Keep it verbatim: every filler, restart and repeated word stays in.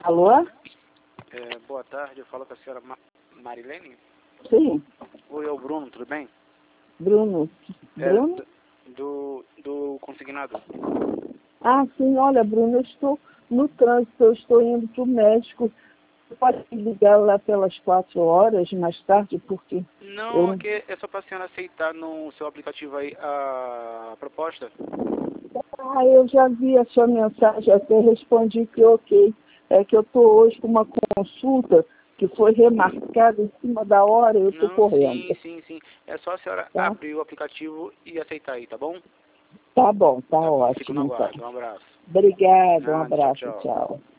Alô? É, boa tarde, eu falo com a senhora Ma Marilene? Sim. Oi, é o Bruno, tudo bem? Bruno. É, Bruno? do, do consignado. Ah, sim, olha, Bruno, eu estou no trânsito, eu estou indo para o México. Você pode me ligar lá pelas quatro horas mais tarde, porque Não, eu... é, que é só para a senhora aceitar no seu aplicativo aí a proposta. Ah, eu já vi a sua mensagem, até respondi que ok. É que eu estou hoje com uma consulta que foi remarcada em cima da hora, eu estou Não, correndo. sim, sim, sim. É só a senhora Tá? abrir o aplicativo e aceitar aí, tá bom? Tá bom, tá Tá bom, fico no ótimo então. aguardo. Um abraço. Obrigada, um Nada, tchau, abraço, tchau. tchau.